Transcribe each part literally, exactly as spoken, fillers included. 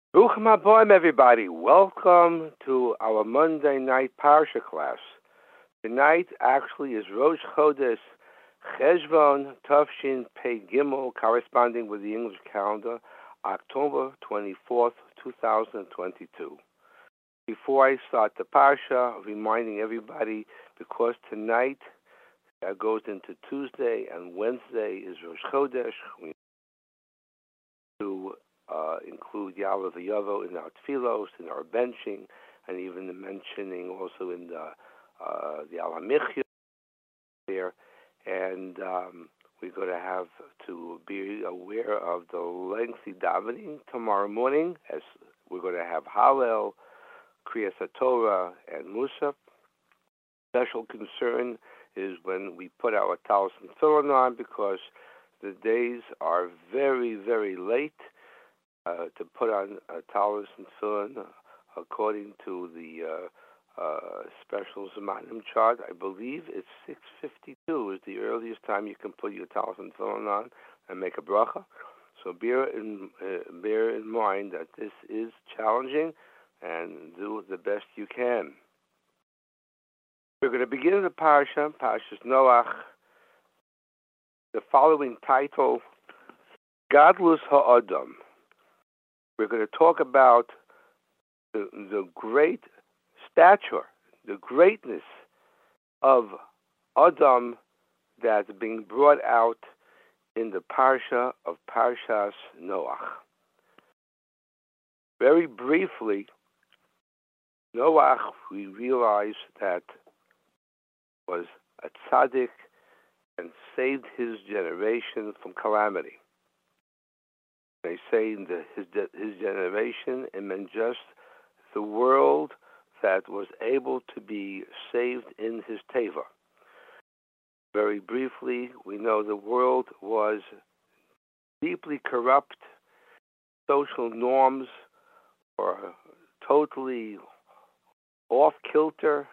Bruchim Haboim, everybody. Welcome to our Monday night Parsha class. Tonight actually is Rosh Chodesh Cheshvan Tafshin Pei Gimel, corresponding with the English calendar, October twenty-fourth, two thousand twenty-two. Before I start the Parsha, reminding everybody, because tonight uh, goes into Tuesday and Wednesday is Rosh Chodesh, we to uh, include Yalav Yavo in our tefillos, in our benching, and even the mentioning also in the uh, the Al Hamichya there. And um, we're going to have to be aware of the lengthy davening tomorrow morning, as we're going to have Hallel, Kriyas HaTorah, and Musaf. Special concern is when we put our talis and tefillin on, because the days are very, very late uh, to put on a talis and tefillin according to the uh, uh, special Zemanim chart. I believe it's six fifty-two is the earliest time you can put your talis and tefillin on and make a bracha. So bear in, uh, bear in mind that this is challenging, and do the best you can. We're going to begin the Parsha, Parshas Noach. The following title, Gadlus Ha'adam. We're going to talk about the, the great stature, the greatness of Adam that's being brought out in the Parsha of Parshas Noach. Very briefly, Noach, we realize that was a tzaddik and saved his generation from calamity. They say in the, his, his generation, it meant just the world that was able to be saved in his teva. Very briefly, we know the world was deeply corrupt. Social norms were totally off-kilter.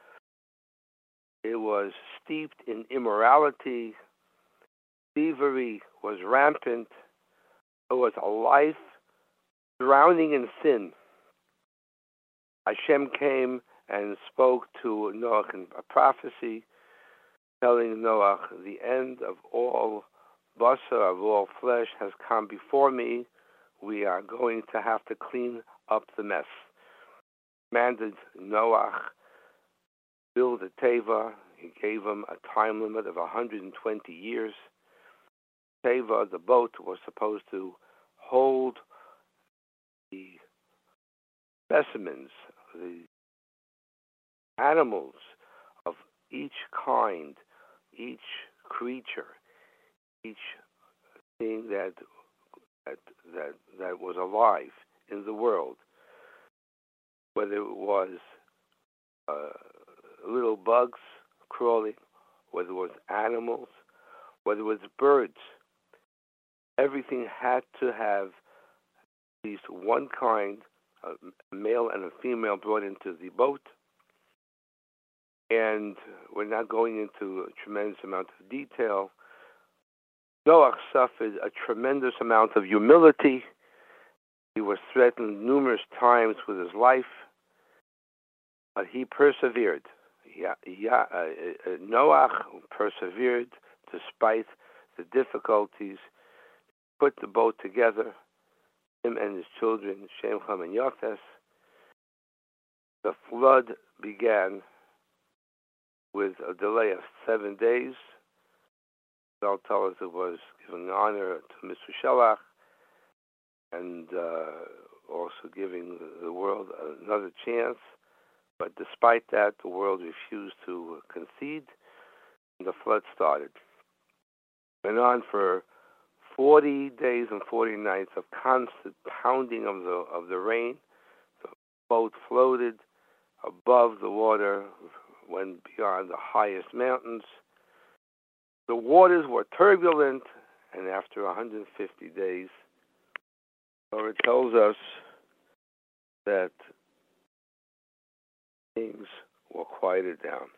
It was steeped in immorality. Thievery was rampant. It was a life drowning in sin. Hashem came and spoke to Noach in a prophecy, telling Noach, the end of all basar, of all flesh, has come before me. We are going to have to clean up the mess. Commanded Noach build a teva. He gave him a time limit of one hundred twenty years. Teva, the boat, was supposed to hold the specimens, the animals of each kind, each creature, each thing that that that, that was alive in the world, whether it was uh, little bugs crawling, whether it was animals, whether it was birds. Everything had to have at least one kind, a male and a female, brought into the boat. And we're not going into a tremendous amount of detail. Noach suffered a tremendous amount of humility. He was threatened numerous times with his life, but he persevered. Yeah, yeah, uh, uh, Noach persevered despite the difficulties. Put the boat together, him and his children, Shem, Ham, and Yafes. The flood began with a delay of seven days. They'll tell us it was giving honor to Mister Shelach, and uh, also giving the world another chance. But despite that, the world refused to concede, and the flood started. Went on for forty days and forty nights of constant pounding of the of the rain. The boat floated above the water, went beyond the highest mountains. The waters were turbulent, and after one hundred fifty days, Torah tells us that things were quieted down,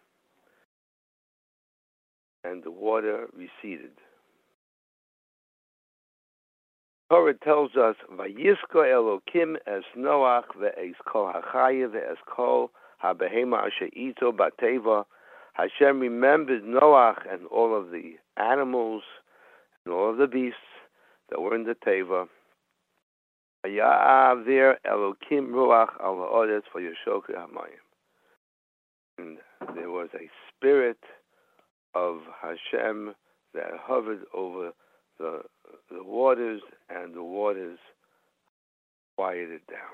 and the water receded. Torah tells us, Vayisko Elokim es Noach ve'es kol hachaya ve'es kol habehema asher ito bateva. Hashem remembered Noach and all of the animals and all of the beasts that were in the teva. Vaya'avir Elokim ruach al ha'oretz vayoshoku hamayim. And there was a spirit of Hashem that hovered over the the waters, and the waters quieted down.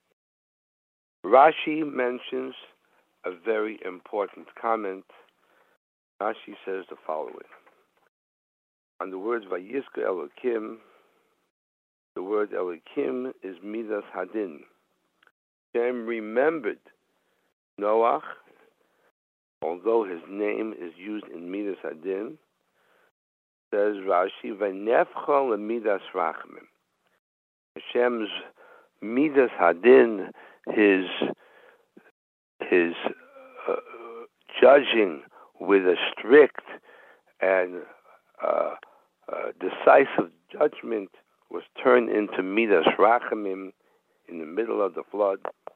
Rashi mentions a very important comment. Rashi says the following. On the words Vayiska Elokim, the word Elokim is Midas Hadin. Hashem remembered Noach, although his name is used in Midas Hadin. Says Rashi, V'nefchol Midas Rachamim. Hashem's Midas Hadin, his his uh, judging with a strict and uh, uh, decisive judgment, was turned into Midas Rachamim in the middle of the flood.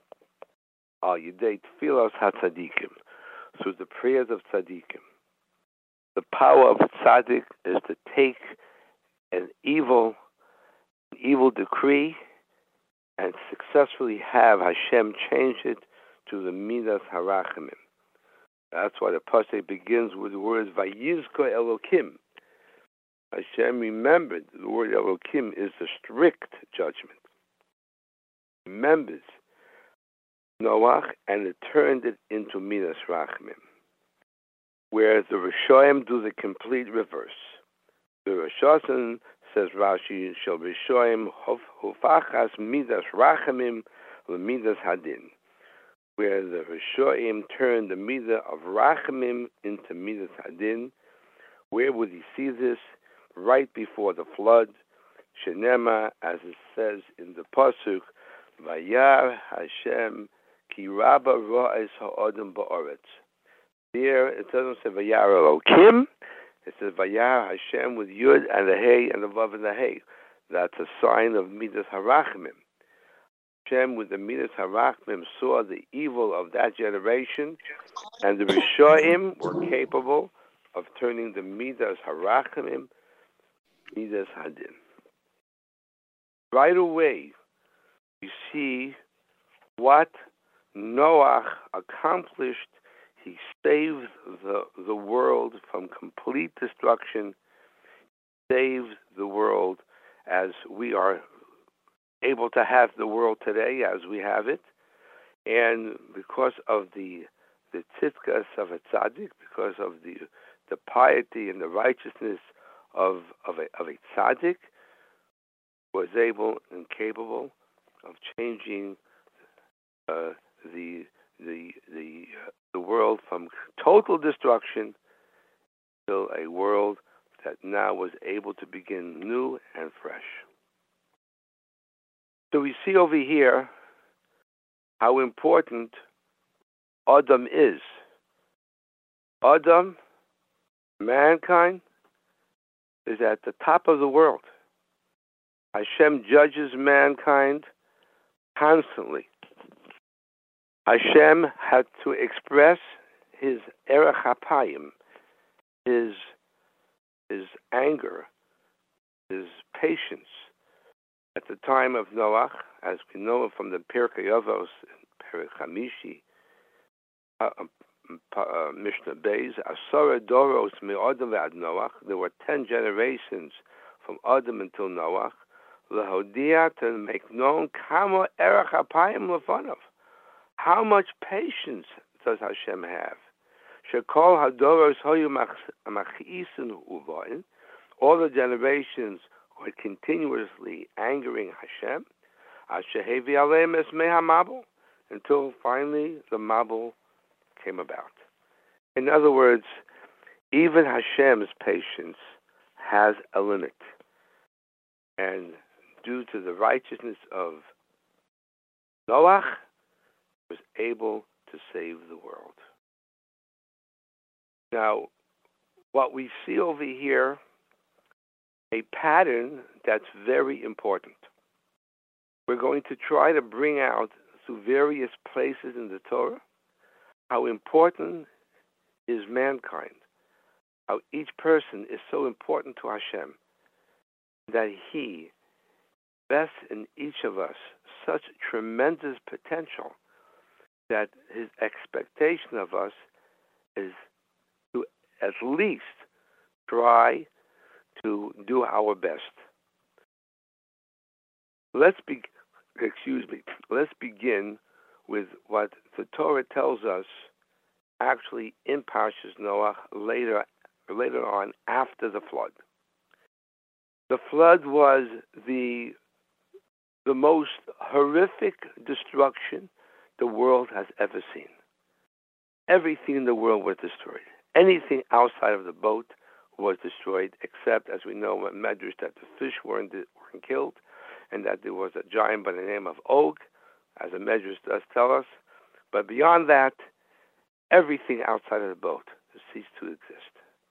Al Yidei Tfilos HaTzadikim, through the prayers of Tzadikim. The power of tzaddik is to take an evil, an evil decree and successfully have Hashem change it to the Midas Harachimim. That's why the pasuk begins with the words Vayizko Elokim. Hashem remembered. The word Elokim is the strict judgment. Remembers Noach, and it turned it into Midas Rachamim. Whereas the Rishoyim do the complete reverse. The Rishosim, says Rashi, shall Rishoyim hufachas midas rachamim lemidas hadin. Where the Rishoyim turn the midah of rachamim into midas hadin. Where would he see this? Right before the flood. Shenema, as it says in the pasuk, Vayar Hashem ki rabba ro'es ha'odem ba'oretz. Here, it doesn't say Vayar Elokim. It says Vayar Hashem with Yud and the Hey and the Vav and the Hey. That's a sign of Midas Harachmim. Hashem with the Midas Harachmim saw the evil of that generation, and the Rishoim were capable of turning the Midas Harachmim Midas Hadin. Right away, you see what Noach accomplished. He saved the, the world from complete destruction, saved the world as we are able to have the world today, as we have it. And because of the the tzidkas of a tzaddik, because of the the piety and the righteousness of of a, of a tzaddik, was able and capable of changing uh, the the the uh, the world from total destruction to a world that now was able to begin new and fresh. So we see over here how important Adam is. Adam, mankind, is at the top of the world. Hashem judges mankind constantly. Hashem had to express his erech hapayim, his his anger, his patience. At the time of Noach, as we know from the Pirkei Avos, Perek Hamishi, uh, uh, Mishnah Beis, Asara Doros me'Adam ve'ad Noach. There were ten generations from Adam until Noach. Lehodia, to make known kama erech hapayim lefanov. How much patience does Hashem have? Shekol hadoros hoyu machisin uvain. All the generations were continuously angering Hashem. Ashehevi aleim es mehamabel, until finally the Mabul came about. In other words, even Hashem's patience has a limit. And due to the righteousness of Noach, was able to save the world. Now, what we see over here, a pattern that's very important. We're going to try to bring out through various places in the Torah how important is mankind, how each person is so important to Hashem, that He invests in each of us such tremendous potential that His expectation of us is to at least try to do our best. Let's be, excuse me, let's begin with what the Torah tells us actually in Parshas Noach later, later on after the flood. The flood was the the most horrific destruction the world has ever seen. Everything in the world was destroyed. Anything outside of the boat was destroyed, except, as we know, in Medrash, that the fish weren't, weren't killed, and that there was a giant by the name of Og, as the Medrash does tell us. But beyond that, everything outside of the boat ceased to exist.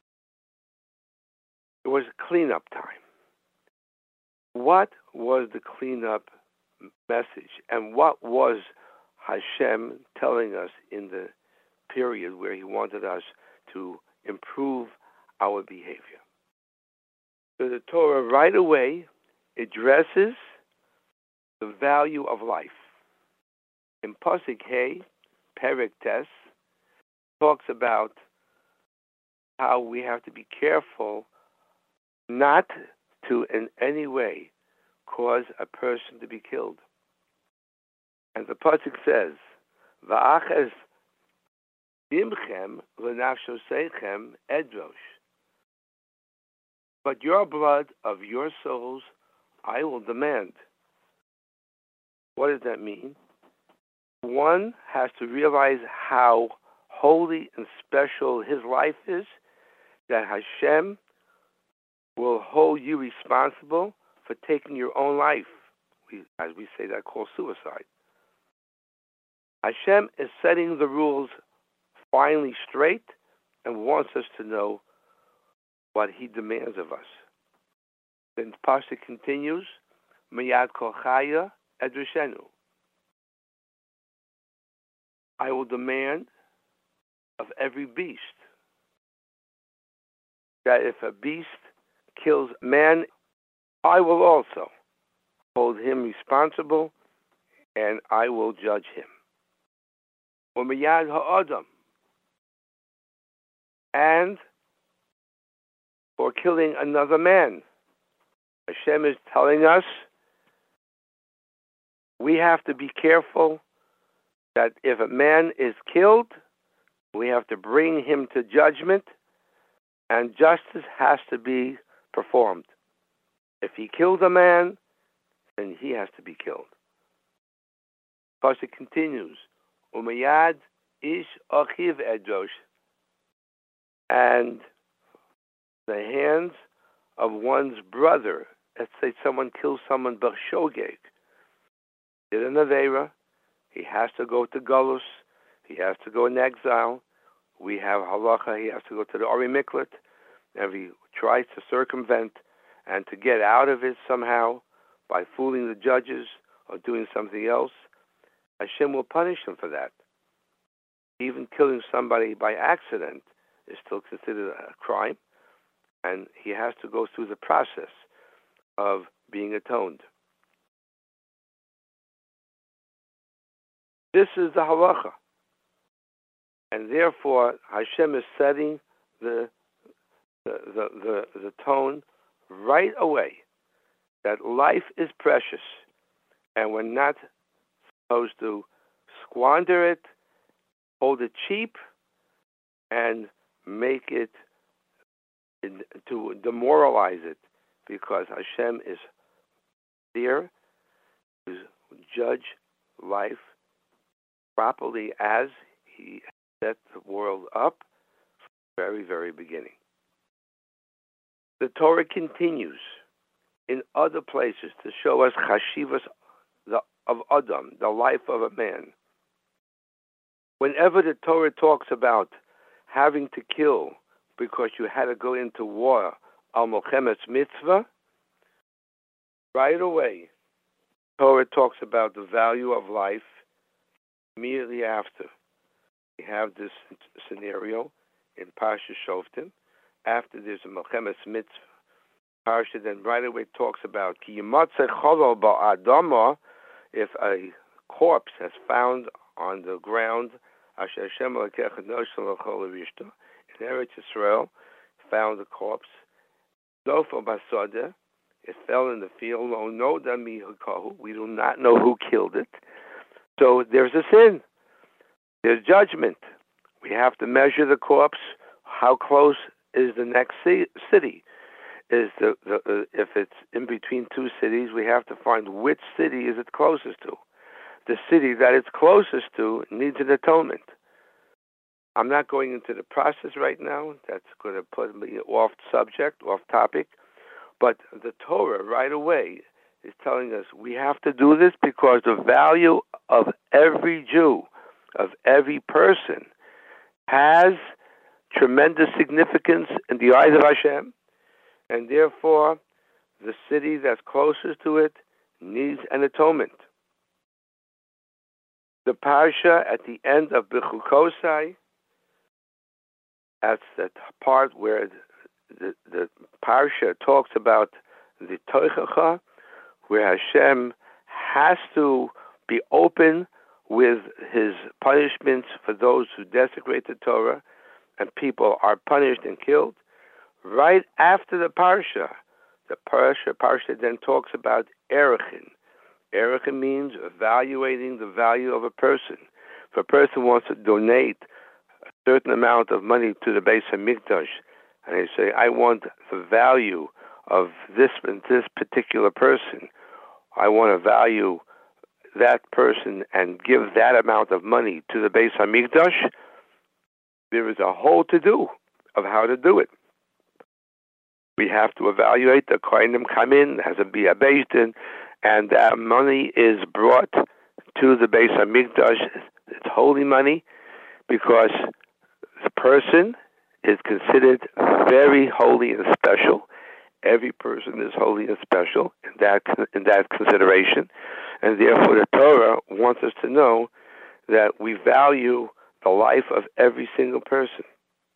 It was cleanup time. What was the cleanup message, and what was Hashem telling us in the period where He wanted us to improve our behavior? So the Torah right away addresses the value of life. In Pasuk Hey, Perek Tes, talks about how we have to be careful not to in any way cause a person to be killed. And the pasuk says, "Va'aches dimchem lenafshosechem edrosh." But your blood of your souls I will demand. What does that mean? One has to realize how holy and special his life is, that Hashem will hold you responsible for taking your own life. We, as we say, that called suicide. Hashem is setting the rules finally straight and wants us to know what He demands of us. Then the pasuk continues, Miyad kol chaya edrishenu. I will demand of every beast that if a beast kills man, I will also hold him responsible, and I will judge him. U'miyad ha'adam, and for killing another man. Hashem is telling us we have to be careful that if a man is killed, we have to bring him to judgment, and justice has to be performed. If he killed a man, then he has to be killed. Pasuk continues, Umayad ish achiv edrosh, and the hands of one's brother. Let's say someone kills someone b'shogeg, did an avera, he has to go to Galus, he has to go in exile. We have halacha, he has to go to the Ori Miklat, and if he tries to circumvent and to get out of it somehow by fooling the judges or doing something else, Hashem will punish him for that. Even killing somebody by accident is still considered a crime, and he has to go through the process of being atoned. This is the halacha, and therefore Hashem is setting the the the, the, the tone right away that life is precious, and we're not supposed to squander it, hold it cheap, and make it to demoralize it, because Hashem is there to judge life properly as He set the world up from the very, very beginning. The Torah continues in other places to show us chashivas of Adam, the life of a man. Whenever the Torah talks about having to kill because you had to go into war, al mochemetz mitzvah, Right away, Torah talks about the value of life. Immediately after, we have this scenario in Parsha Shoftim. After there's a Melchemes Mitzvah, Parsha then right away talks about Ki Yimatzeh Cholol Ba'adama, if a corpse has found on the ground, Asher Hashem Elokecha Noshel L'Chol Rishta, in Eretz Yisrael, found a corpse. Nofel Basodeh, it fell in the field. Lo Noda Mi Hakahu, we do not know who killed it. So there's a sin. There's judgment. We have to measure the corpse. How close is the next city? Is the, the uh, if it's in between two cities, we have to find which city is it closest to. The city that it's closest to needs an atonement. I'm not going into the process right now. That's going to put me off subject, off topic. But the Torah right away is telling us we have to do this because the value of every Jew, of every person, has tremendous significance in the eyes of Hashem, and therefore the city that's closest to it needs an atonement. The parsha at the end of Bechukosai, that's the part where the, the parsha talks about the Toichacha, where Hashem has to be open with his punishments for those who desecrate the Torah, and people are punished and killed. Right after the parsha, the parsha, parsha then talks about Erechin. Erechin means evaluating the value of a person. If a person wants to donate a certain amount of money to the Beis HaMikdash, and they say, I want the value of this this particular person, I want to value that person and give that amount of money to the Beis HaMikdash, there is a whole to-do of how to do it. We have to evaluate. The Kohanim come in, has a Bia Beis Din, and that money is brought to the Beis HaMikdash. It's holy money because the person is considered very holy and special. Every person is holy and special in that in that consideration, and therefore the Torah wants us to know that we value the life of every single person.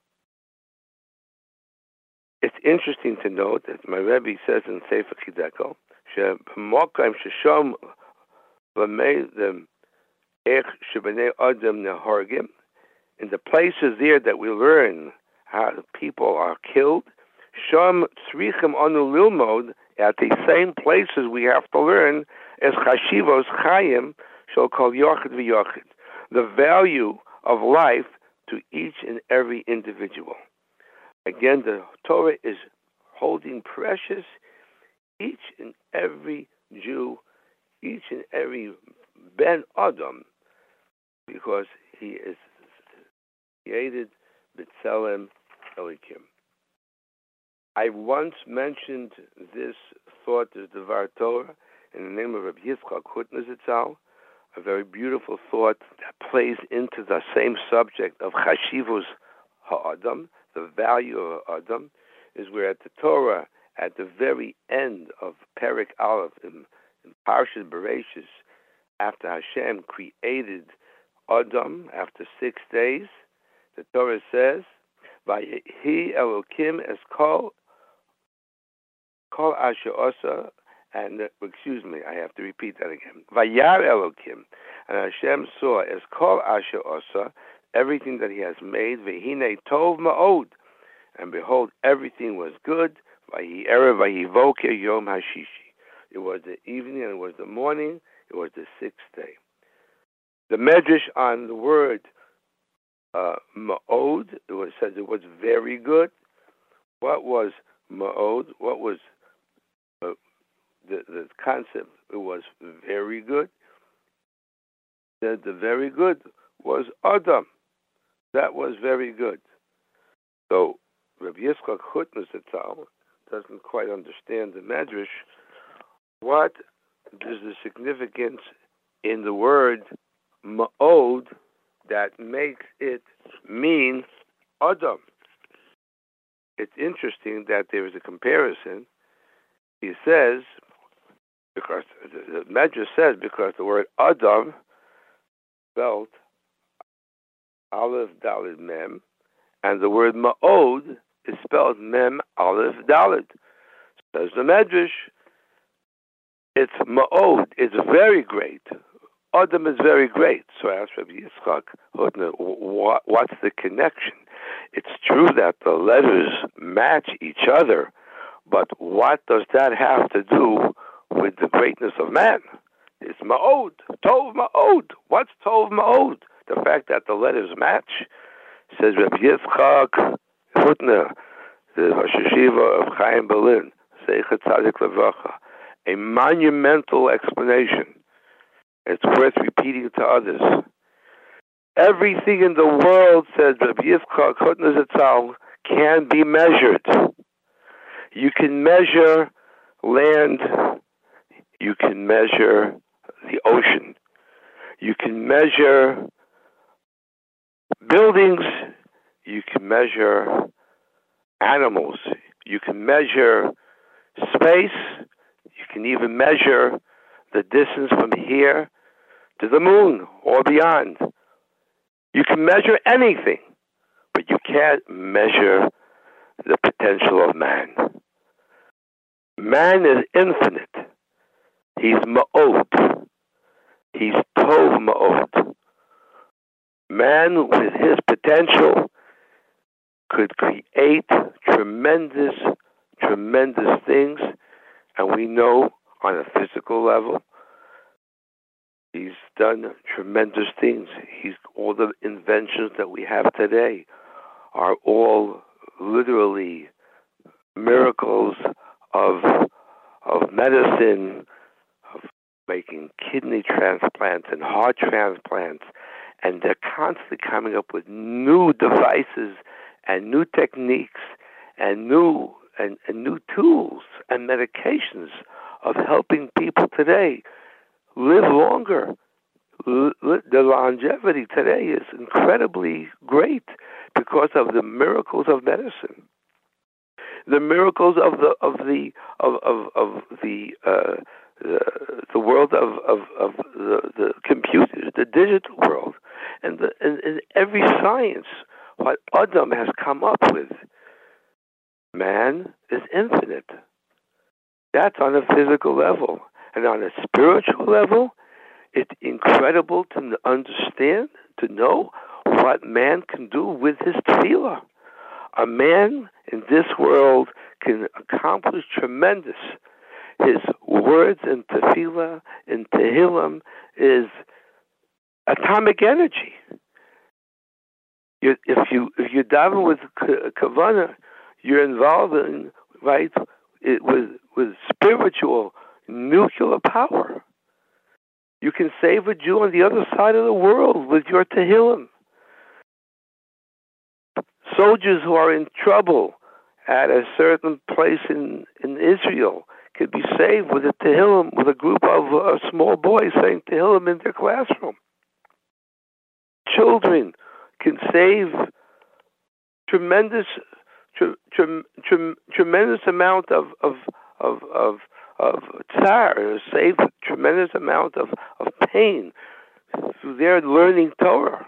It's interesting to note that my Rebbe says in Sefer Chideko, "She'b'mokam sheshom l'meidem ech shebnei adam nehorgim," in the places there that we learn how people are killed, Shom tzrichem anu lilmod, at the same places we have to learn as chashivos chayim shall call yochid v'yochid, the value of life to each and every individual. Again, the Torah is holding precious each and every Jew, each and every Ben Adam, because he is created b'tselem Elikim. I once mentioned this thought as Devar Torah in the name of Rabbi Yitzchak Hutner Zitzal, a very beautiful thought that plays into the same subject of Chashivus Ha'adam, the value of Adam, is where at the Torah, at the very end of Perek Aleph in, in Parshas Bereshis, after Hashem created Adam after six days, the Torah says, "Vayehi Elokim es kol kol asher osa," and uh, excuse me, I have to repeat that again. Vayar Elokim, and Hashem saw as kol asher osa, everything that He has made. Vehine tov ma'od, and behold, everything was good. Vayi erev vayi voker yom hashishi. It was the evening and it was the morning. It was the sixth day. The Medrash on the word uh, ma'od, it was says it was very good. What was ma'od? What was uh, the the concept? It was very good. The, the very good was Adam. That was very good. So Rabbi Yitzchak Hutner Zitzal doesn't quite understand the Medrash. What is the significance in the word ma'od that makes it mean Adam? It's interesting that there is a comparison. He says Because the, the Medrash says because the word Adam spelled Aleph Daled Mem, and the word Ma'od is spelled Mem Aleph Daled. Says the Medrash, it's Ma'od, it's very great. Adam is very great. So I asked Rabbi Yitzchak Hutner, what, what's the connection? It's true that the letters match each other, but what does that have to do with the greatness of man? It's Ma'od, Tov Ma'od. What's Tov Ma'od? The fact that the letters match. Says Rabbi Yitzchak Hutner, the Rosh Yeshiva of Chaim Berlin, Zeichet Tzadik Levacha, a monumental explanation. It's worth repeating to others. Everything in the world, says Rabbi Yitzchak Hutner Zatzal, can be measured. You can measure land. You can measure the ocean. You can measure buildings. You can measure animals. You can measure space. You can even measure the distance from here to the moon or beyond. You can measure anything, but you can't measure the potential of man. Man is infinite. He's Ma'od. He's Tov Ma'od. Man, with his potential, could create tremendous, tremendous things, and we know on a physical level, he's done tremendous things. He's all the inventions that we have today are all literally miracles of of medicine, of making kidney transplants and heart transplants, and they're constantly coming up with new devices and new techniques and new and, and new tools and medications of helping people today live longer. L- the longevity today is incredibly great because of the miracles of medicine, the miracles of the of the of of, of the, uh, the the world of of, of the, the computers, the digital world, and, the, and, and every science what Adam has come up with. Man is infinite. That's on a physical level. And on a spiritual level, it's incredible to understand, to know what man can do with his tefillah. A man in this world can accomplish tremendous. His words in tefillah, in Tehillim, is atomic energy. You, if you if you daven with kavanah, you're involved in right it, with with spiritual nuclear power. You can save a Jew on the other side of the world with your Tehillim. Soldiers who are in trouble at a certain place in, in Israel could be saved with a Tehillim, with a group of uh, small boys saying Tehillim in their classroom. Children can save tremendous, tre, tre, tre, tremendous amount of of of of, of tsar, save tremendous amount of, of pain through their learning Torah.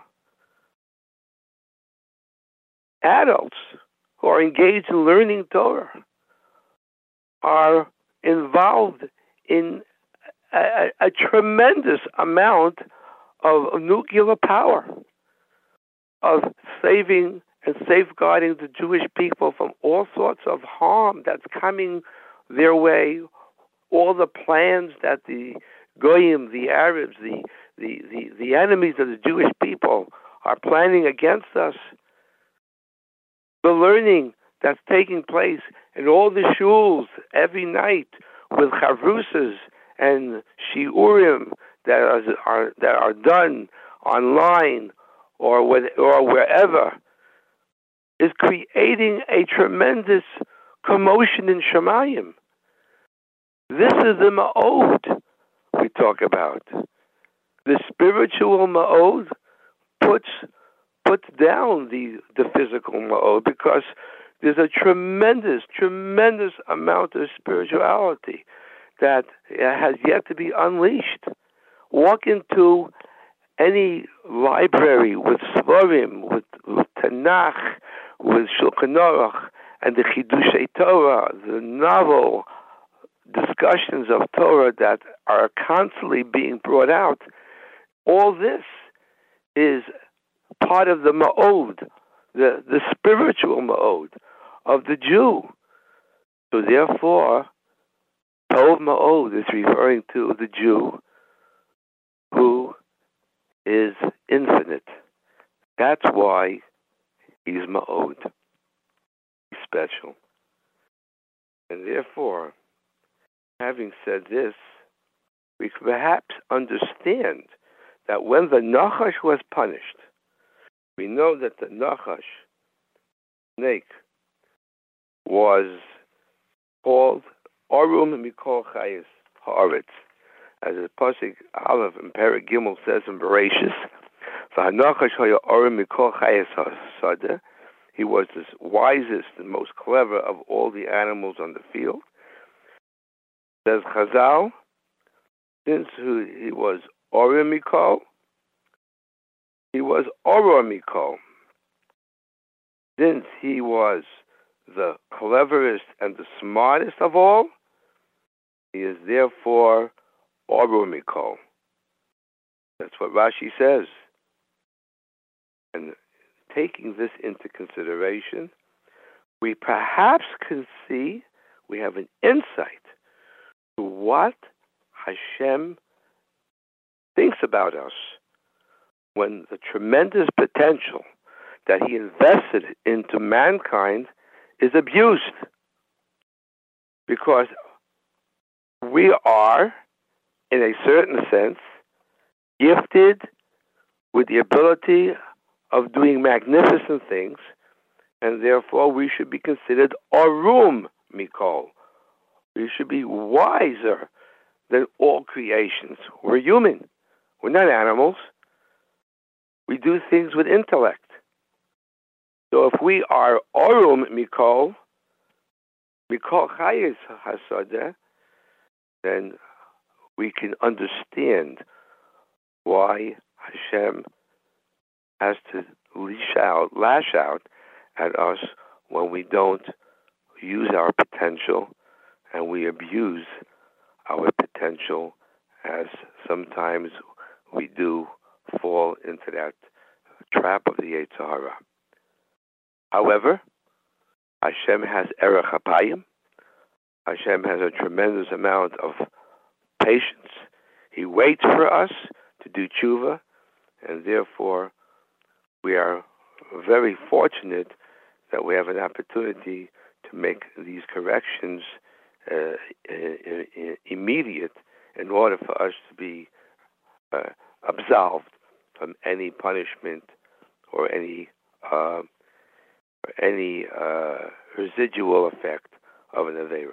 Adults who are engaged in learning Torah are involved in a, a tremendous amount of nuclear power, of saving and safeguarding the Jewish people from all sorts of harm that's coming their way, all the plans that the Goyim, the Arabs, the, the, the, the enemies of the Jewish people are planning against us. The learning that's taking place in all the shuls every night with chavrusas and shiurim that are, are that are done online or with, or wherever is creating a tremendous commotion in Shemayim. This is the ma'od we talk about. The spiritual ma'od puts puts down the the physical ma'od because there's a tremendous, tremendous amount of spirituality that has yet to be unleashed. Walk into any library with Svarim, with, with Tanakh, with Shulchan Aruch, and the Chidushei Torah, the novel discussions of Torah that are constantly being brought out. All this is part of the ma'od, the, the spiritual ma'od of the Jew. So therefore, Tov Ma'od is referring to the Jew who is infinite. That's why he's Ma'od. He's special. And therefore, having said this, we can perhaps understand that when the Nachash was punished, we know that the Nachash snake was called Arum Mikol Chayes Haaretz, as the pasuk Aleph in Perek Gimel says in Bereshis, "V'hanachash haya Arum Mikol Chayes Hasadeh." He was the wisest and most clever of all the animals on the field. Says Chazal, since he was Arum Mikol, he was Arum Mikol. Since he was the cleverest and the smartest of all, he is therefore Arum Mikol. That's what Rashi says. And taking this into consideration, we perhaps can see, we have an insight to what Hashem thinks about us when the tremendous potential that he invested into mankind is abused. Because we are, in a certain sense, gifted with the ability of doing magnificent things, and therefore we should be considered Arum Mikol. We should be wiser than all creations. We're human. We're not animals. We do things with intellect. So if we are Arum Mikol, Mikol Chayes Hasadeh, then we can understand why Hashem has to lash out, lash out at us when we don't use our potential and we abuse our potential, as sometimes we do fall into that trap of the Yetzer Hara. However, Hashem has Erech Apayim. Hashem has a tremendous amount of patience. He waits for us to do tshuva, and therefore we are very fortunate that we have an opportunity to make these corrections uh, immediate in order for us to be uh, absolved from any punishment or any uh, or any uh, residual effect of an Aveira.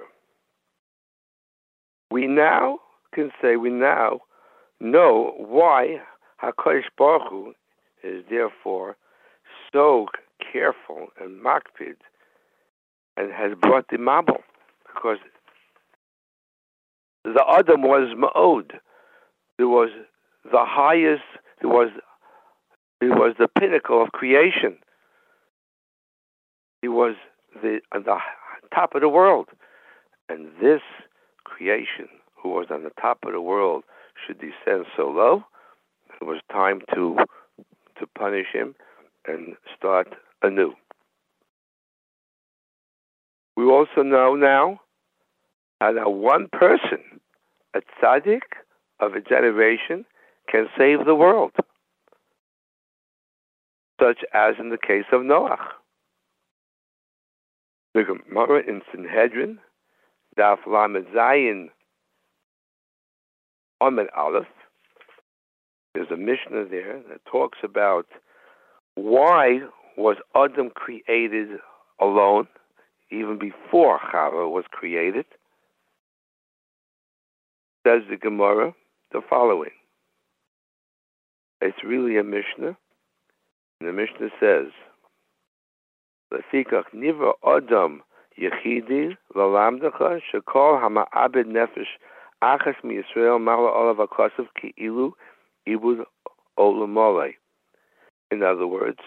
We now can say, we now know why HaKadosh Baruch Hu is therefore so careful and makpid and has brought the Mabul, because the Adam was Ma'od. There was the highest, it was, it was the pinnacle of creation. He was the, on the top of the world. And this creation, who was on the top of the world, should descend so low. It was time to to punish him and start anew. We also know now how that one person, a tzaddik of a generation, can save the world, such as in the case of Noach. The Gemara in Sanhedrin, Daf Lamed Zayin Amud Aleph, there's a Mishnah there that talks about why was Adam created alone, even before Chava was created. Says the Gemara the following. It's really a Mishnah. And the Mishnah says, Lefikach nivra Adam yechidi lalamdecha shekol hama'abed nefesh Achas mi Yisrael mala olav akasav ki ilu ibud olamole. In other words,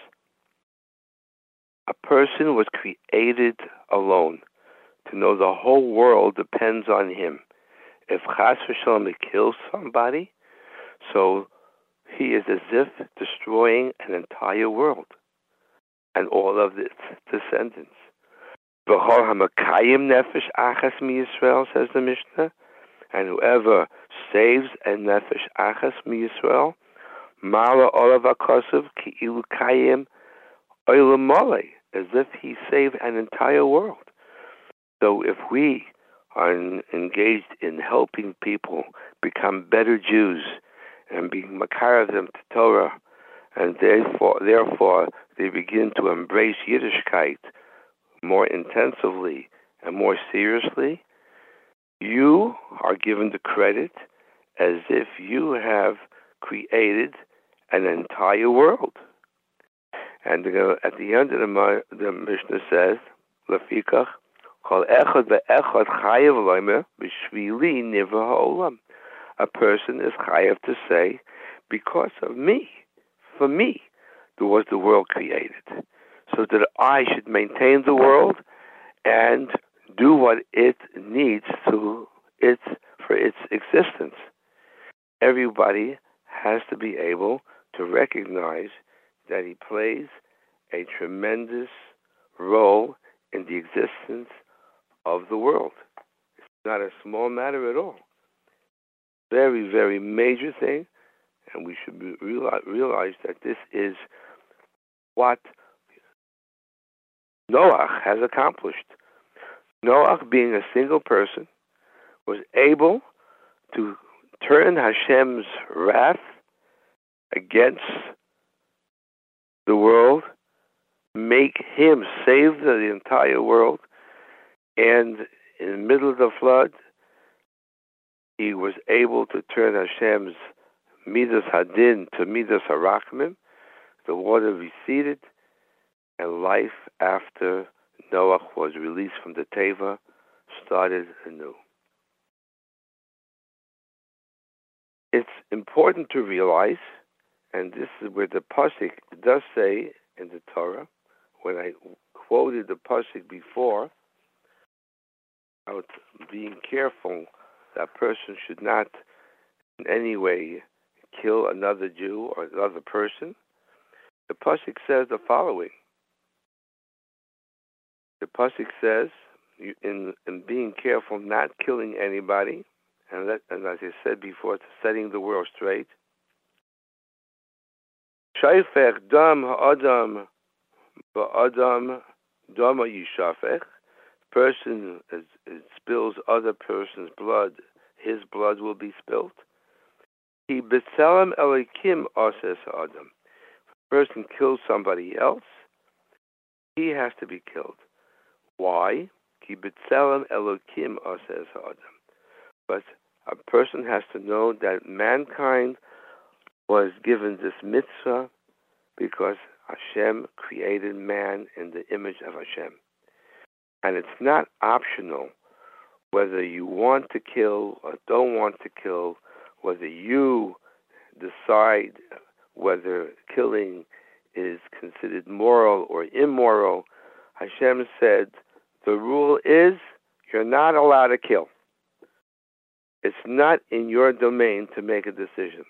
a person was created alone to know the whole world depends on him. If Chas v'Shalom he kills somebody, so he is as if destroying an entire world and all of its descendants. V'chol hamakayim nefesh achas mi Yisrael, says the Mishnah, and whoever saves a nefesh achas mi Yisrael, mala olav akasav ki ilu kayim olam mole, as if he saved an entire world. So if we are engaged in helping people become better Jews and being makar of them to Torah, and therefore, therefore they begin to embrace Yiddishkeit more intensively and more seriously, you are given the credit as if you have created an entire world. And uh, at the end of the, the Mishnah says, Lefikach, Kol echad ve'echad chayav loimer b'shvili niva ha'olam. A person is chayav to say, because of me, for me, there was the world created, so that I should maintain the world and do what it needs to its for its existence. Everybody has to be able to recognize that he plays a tremendous role in the existence of the world. It's not a small matter at all. Very, very major thing, and we should be realize, realize that this is what Noach has accomplished. Noach, being a single person, was able to turn Hashem's wrath against the world, make him save the entire world, and in the middle of the flood, he was able to turn Hashem's Midas Hadin to Midas Harachmim. The water receded, and life after Noach was released from the Teva started anew. It's important to realize, and this is where the pasuk does say in the Torah, when I quoted the pasuk before, about being careful that a person should not in any way kill another Jew or another person, the pasuk says the following. The pasuk says, in, in being careful not killing anybody, and, let, and as I said before, it's setting the world straight. Shayfech dam ha'adam ba'adam dama yishafech. Person is, is spills other person's blood, his blood will be spilled. He b'tselem elikim ases adam. If a person kills somebody else, he has to be killed. Why? Ki b'tselem elokim ases adam. But a person has to know that mankind was given this mitzvah because Hashem created man in the image of Hashem. And it's not optional whether you want to kill or don't want to kill, whether you decide whether killing is considered moral or immoral. Hashem said, the rule is you're not allowed to kill. It's not in your domain to make a decision.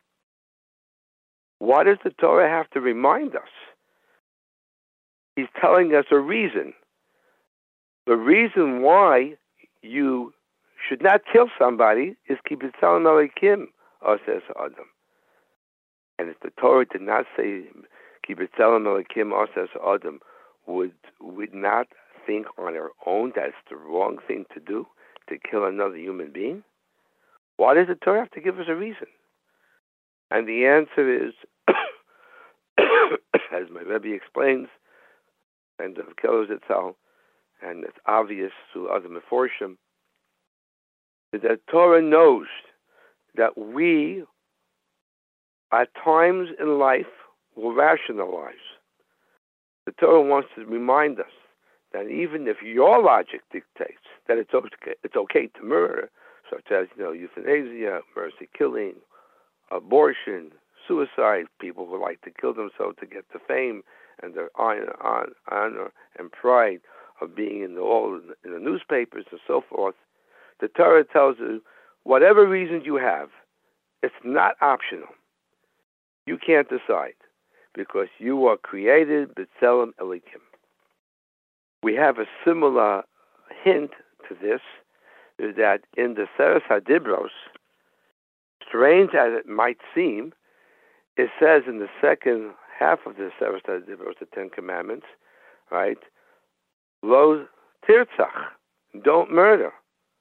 Why does the Torah have to remind us? He's telling us a reason. The reason why you should not kill somebody is ki b'tselem elikim ases adam. And if the Torah did not say ki b'tselem elikim ases adam, would we not think on our own that's the wrong thing to do, to kill another human being? Why does the Torah have to give us a reason? And the answer is, as my Rebbe explains, and the Kelos Itzal, and it's obvious to other Meforshim, that the Torah knows that we, at times in life, will rationalize. The Torah wants to remind us that even if your logic dictates that it's okay, it's okay to murder, such as, you know, euthanasia, mercy killing, abortion, suicide. People who like to kill themselves to get the fame and the honor, honor and pride of being in the, all in the newspapers and so forth. The Torah tells you, whatever reasons you have, it's not optional. You can't decide because you are created b'tselem Elikim. We have a similar hint to this, is that in the Seres HaDibros, strange as it might seem, it says in the second half of the Seres HaDibros, the Ten Commandments, right? Lo tirtzach, don't murder.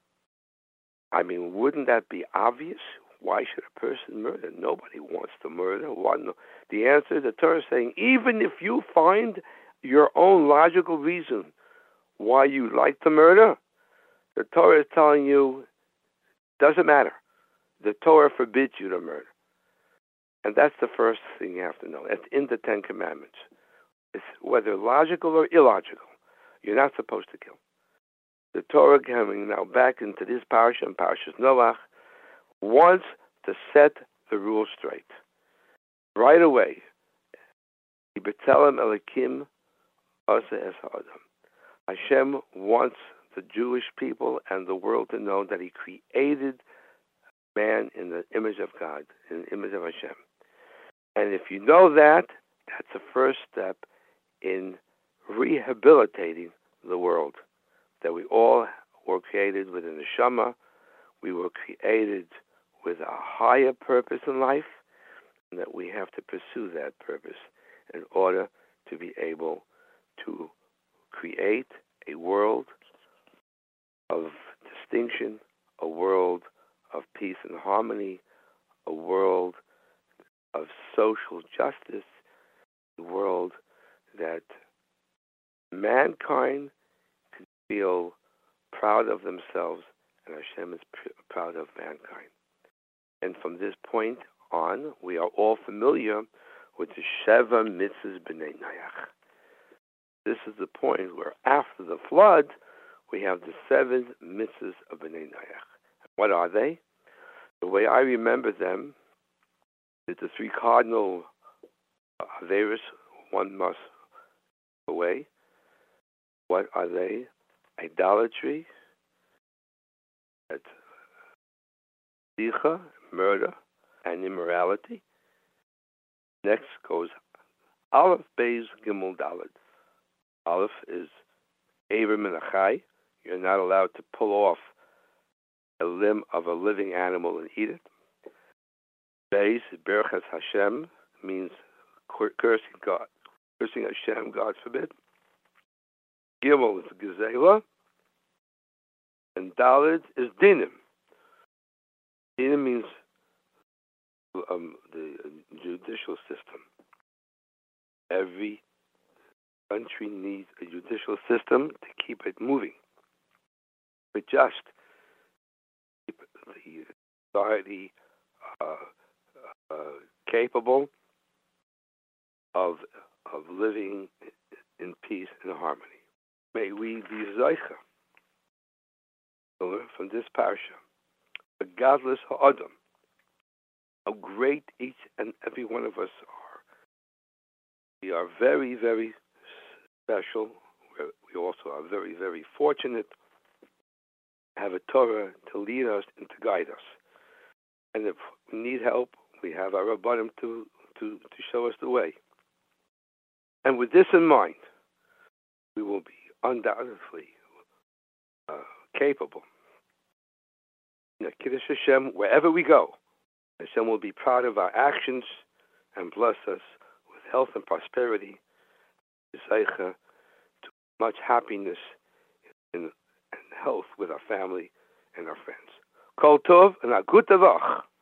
I mean, wouldn't that be obvious? Why should a person murder? Nobody wants to murder. One, the answer, the Torah is saying, even if you find your own logical reason why you like to murder, the Torah is telling you, doesn't matter. The Torah forbids you to murder. And that's the first thing you have to know. It's in the Ten Commandments. It's whether logical or illogical. You're not supposed to kill. The Torah, coming now back into this parasha, and Parashas Noach, wants to set the rules straight. Right away, B'Tselem Elikim Asa Es Ha'adam. Hashem wants the Jewish people and the world to know that He created man in the image of God, in the image of Hashem. And if you know that, that's the first step in rehabilitating the world. That we all were created with a neshama, we were created with a higher purpose in life, and that we have to pursue that purpose in order to be able to create a world of distinction, a world of peace and harmony, a world of social justice, a world that mankind can feel proud of themselves and Hashem is pr- proud of mankind. And from this point on, we are all familiar with the Sheva Mitzvahs B'nai Noach. This is the point where after the flood, we have the seven mitzvahs of B'nai Noach. What are they? The way I remember them is the three cardinal averos one must away. What are they? Idolatry, zicha, murder, and immorality. Next goes Aleph, Beis, Gimel, Dalet. Aleph is Aver Menachai. You're not allowed to pull off a limb of a living animal and eat it. Beis, Berchas Hashem, means cursing God. Cursing Hashem, God forbid. Gimel is Gezela. And Dalet is Dinim. Dinim means um, the judicial system. Every country needs a judicial system to keep it moving. But just keep the society uh, uh, capable of of living in peace and harmony. May we be zeicha from this parasha, a godless ha'adam, how great each and every one of us are. We are very, very special. We're, we also are very, very fortunate to have a Torah to lead us and to guide us. And if we need help, we have our Rabbanim to, to, to show us the way. And with this in mind, we will be undoubtedly uh, capable. Kiddush Hashem, wherever we go, Hashem will be proud of our actions and bless us with health and prosperity, to much happiness and, and health with our family and our friends. Kol Tov and a good Tavach.